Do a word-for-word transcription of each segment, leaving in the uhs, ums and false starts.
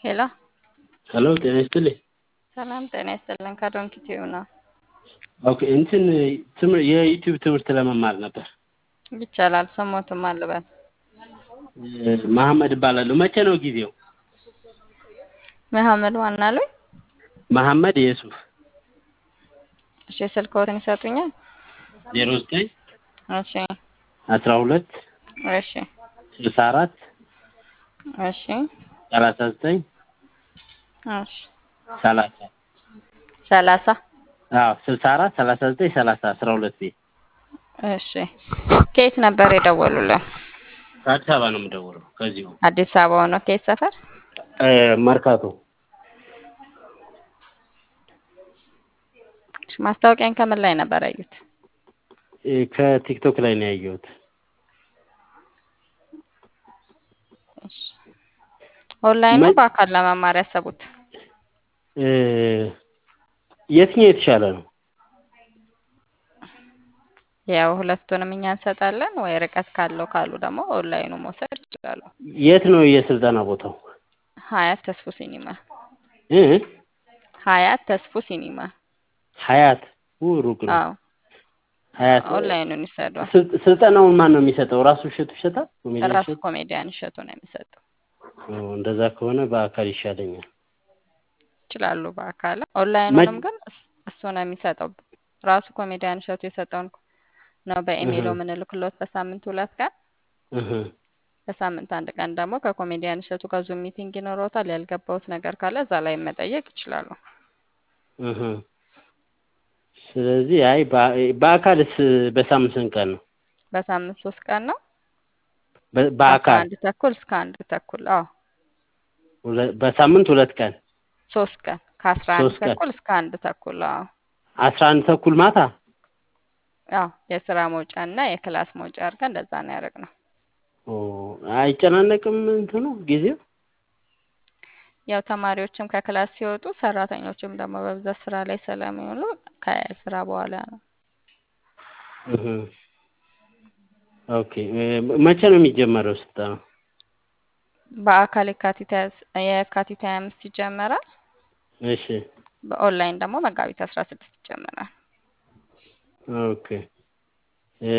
ሄሎ ሄሎ ጤና ይስጥልኝ። ሰላም ጤና ይስጥልን። ከዶንኪ ቲዩብ ነው። ኦኬ እንትን ትምህርት የዩቲዩብ ትምህርት ለመማር ነበር። ይቻላል። ስሞትም አልበል መሐመድ እባላለሁ። መቼ ነው ጊዜው? መሐመድ ማን አሉኝ? መሐመድ ኢየሱፍ። እሺ ስልክዎትን ይሰጡኛል? ዜሮ ዘጠኝ እሺ አስራ ሁለት እሺ ስልሳ አራት እሺ ሰላሳ ዘጠኝ እሺ ሰላሳ ሰላሳ አዎ ስልሳ አራት ሰላሳ ዘጠኝ ሰላሳ አስራ ሁለት ቤት። እሺ ከየት ነበር የደወሉልን? ከአዲስ አበባ ነው የምደውለው። ከዚሁ አዲስ አበባ ነው። ከየት ሰፈር? መርካቶ። ማስታወቂያን ከምን ላይ ነበር ያዩት? ከቲክቶክ ላይ ነው ያየሁት። እሺ ኦንላይን ነው በአካል ለመማር ያሰቡት? የትኛው የተሻለ ነው? ያው ሁለቱንም እኛ እንሰጣለን። ወይ ርቀት ካለው ካሉ ደግሞ ኦንላይኑ መውሰድ ይችላሉ። የት ነው የስልጠና ቦታው? ሀያት ተስፉ ሲኒማ። እ ሀያት ተስፉ ሲኒማ። ሀያት ሩቅ ነው። አዎ ሀያት ኦንላይኑን ይሰዱ። ስልጠናውን ማን ነው የሚሰጠው? ራሱ እሸቱ ይሰጣል? ራሱ ኮሜዲያን እሸቱ ነው የሚሰጠው። እንደዛ ከሆነ በአካል ይሻለኛል። ይችላሉ በአካል። ኦንላይኑንም ግን እሱ ነው የሚሰጠው። ራሱ ኮሜዲያን እሸቱ የሰጠውን ነው በኢሜይል የምንልክሎት በሳምንት ሁለት ቀን። እህ በሳምንት አንድ ቀን ደግሞ ከኮሜዲያን እሸቱ ጋር ዙም ሚቲንግ ይኖረውታል። ያልገባውት ነገር ካለ እዛ ላይ መጠየቅ ይችላሉ። እህ ስለዚህ አይ በአካልስ በሳምንት ስንት ቀን ነው? በሳምንት ሶስት ቀን ነው። በአካል አንድ ተኩል እስከ አንድ ተኩል። አዎ በሳምንት ሁለት ቀን ሶስት ቀን ከአስራ አንድ ተኩል እስከ አንድ ተኩል። አዎ አስራ አንድ ተኩል ማታ። አዎ የስራ መውጫ እና የክላስ መውጫ አድርገን እንደዛ ነው ያደረግነው። ኦ አይጨናነቅም እንትኑ ጊዜው? ያው ተማሪዎችም ከክላስ ሲወጡ ሰራተኞችም ደግሞ በብዛት ስራ ላይ ስለሚውሉ ከስራ በኋላ ነው። እህ ኦኬ መቼ ነው የሚጀመረው ስልጠናው? በአካል የካቲት የካቲት ሃያ አምስት ይጀመራል። እሺ በኦንላይን ደግሞ መጋቢት አስራ ስድስት ይጀመራል። ኦኬ እ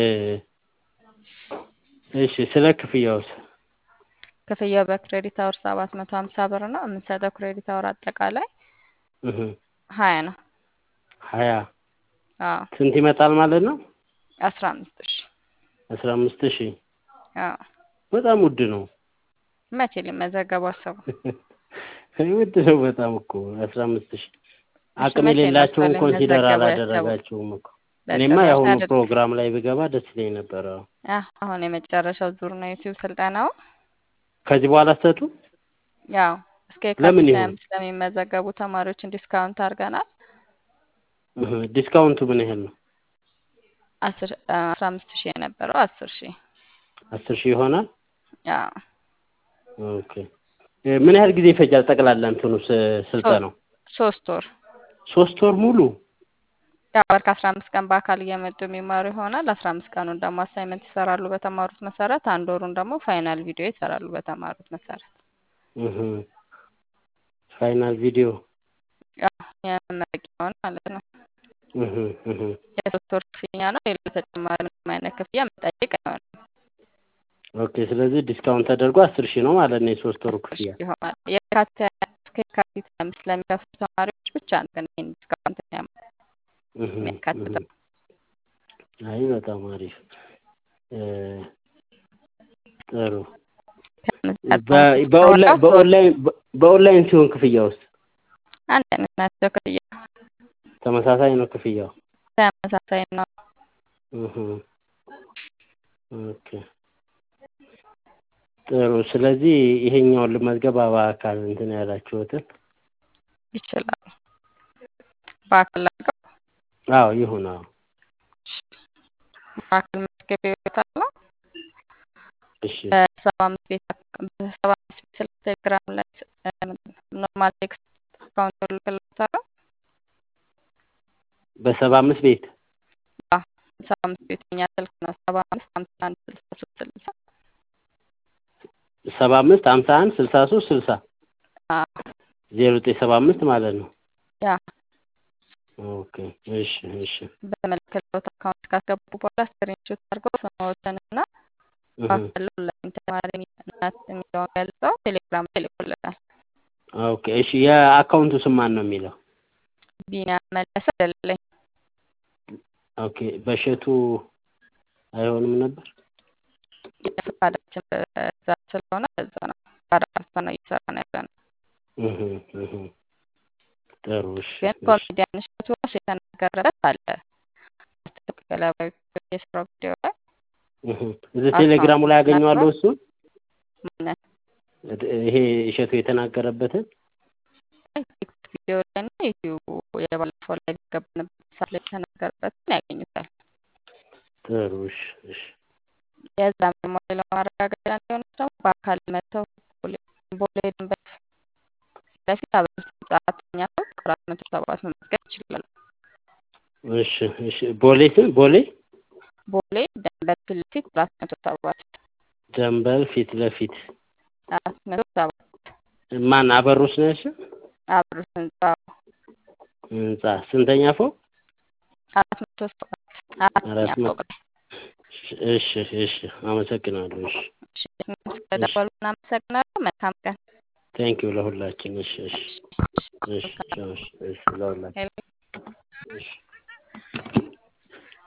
እሺ ስለ ክፍያውስ? ክፍያው በክሬዲት አወር ሰባት መቶ ሀምሳ ብር ነው። የምንሰጠው ክሬዲት አወር አጠቃላይ እህ ሀያ ነው። ሀያ አዎ ስንት ይመጣል ማለት ነው? አስራ አምስት ሺህ አስራ አምስት ሺህ አዎ በጣም ውድ ነው። መቼ ሊመዘገቡ አሰቡ? ውድ ነው በጣም እኮ አስራ አምስት ሺህ። አቅም የሌላቸውን ኮንሲደር አላደረጋቸውም እኮ። እኔማ ያሁኑ ፕሮግራም ላይ ብገባ ደስ ይለኝ ነበር። አዎ አሁን የመጨረሻው ዙር ነው ዩቲዩብ ስልጠናው። ከዚህ በኋላ ሰጡ? ያው እስከ የካቲት ሃያ አምስት ለሚመዘገቡ ተማሪዎች ዲስካውንት አድርገናል። እህ ዲስካውንቱ ምን ያህል ነው? አስራ አምስት ሺህ የነበረው አስር ሺህ አስር ሺህ ይሆናል? አዎ ኦኬ ምን ያህል ጊዜ ይፈጃል ጠቅላላ እንትኑ ስልጠናው? ሶስት ወር ሶስት ወር ሙሉ? ያው ወር ከአስራ አምስት ቀን በአካል እየመጡ የሚማሩ ይሆናል። አስራ አምስት ቀኑን ደግሞ አሳይመንት ይሰራሉ በተማሩት መሰረት። አንድ ወሩን ደግሞ ፋይናል ቪዲዮ ይሰራሉ በተማሩት መሰረት። እህ ፋይናል ቪዲዮ ያው የመመረቂያውን ማለት ነው። እህ እህ የሶስት ወር ክፍያ ነው። ሌላ ተጨማሪ ምንም አይነት ክፍያ መጠየቅ አይሆንም። ኦኬ ስለዚህ ዲስካውንት ተደርጎ አስር ሺህ ነው ማለት ነው የሶስት ወሩ ክፍያ። ይሆናል። የካቲት እስከ የካቲት አምስት ለሚከፍሉ ተማሪዎች ብቻ ነው ግን ይሄን ዲስካውንት የሚያካትተው። አይ በጣም አሪፍ ጥሩ። በኦንላይን በኦንላይን ሲሆን ክፍያውስ? አንድ አይነት ናቸው ክፍያ። ተመሳሳይ ነው ክፍያው? ተመሳሳይ ነው። እህ ኦኬ ጥሩ። ስለዚህ ይሄኛውን ልመዝገብ በአካል እንትን ያላችሁትን? ይችላል በአካል አድርገው? አዎ ይሁን። አዎ በአካል መዝገብ ይወጣል። እሺ በሰባ አምስት ቤት በሰባ አምስት ቤት ስልክ ቴሌግራም ላይ ኖርማል ቴክስት አካውንት ልክልዎታለሁ። በሰባ አምስት ቤት? አዎ ሰባ አምስት ቤት የኛ ስልክ ነው። ሰባ አምስት ሃምሳ አንድ ስልሳ ሶስት ስልሳ ሰባ አምስት ሃምሳ አንድ ስልሳ ሶስት ስልሳ ዜሮ ዘጠኝ ሰባ አምስት ማለት ነው። ያ ኦኬ እሺ እሺ በመለከተው አካውንት ካስገቡ በኋላ ስክሪንሾት አድርገው ስሞትንና ባለው ኦንላይን ተማሪ ናት የሚለውን ገልጸው ቴሌግራም ላይ ልኩልናል። ኦኬ እሺ የአካውንቱ ስም ማን ነው የሚለው? ቢኒያም መለሰ አይደለኝ። ኦኬ በሸቱ አይሆንም ነበር የፈቃዳችን በዛ ስለሆነ በዛ ነው ባራሳ ነው እየሰራን ያለነው። እህ እህ ጥሩ እሺ ግን ኮሜዲያን እሸቱ ራሱ የተናገረበት አለ አስተካከላዊ የስራው ቪዲዮ ላይ እህ እዚህ ቴሌግራሙ ላይ ያገኘዋለሁ እሱ ምን ይሄ እሸቱ የተናገረበትን ቪዲዮ ላይ ነው ዩቲዩብ የባለፈው ላይ ገባንበት ሰዓት ላይ የተናገረበትን ያገኙታል። ጥሩ እሺ እሺ የዛ ሞዴል ማረጋገጫ እንዲሆን ደግሞ በአካል መተው ቦሌ ደንበል ለፊት አበል ሰዓተኛ ሰው አራት መቶ ሰባት መመዝገብ ይችላል። እሺ እሺ ቦሌ ስም ቦሌ ቦሌ ደንበል ፊት ለፊት አራት መቶ ሰባት ደንበል ፊት ለፊት አራት መቶ ሰባት ማን አበሩስ ነሽ? አበሩስ ህንጻ ህንጻ ስንተኛ ፎቅ? አራት መቶ ሰባት አራተኛ ፎቅ። እሺ እሺ አመሰግናለሁ። እሺ እሺ ስለደወሉ እናመሰግናለን። መልካም ቀን። ቴንክ ዩ ለሁላችን። እሺ እሺ እሺ እሺ ለሁላችን። እሺ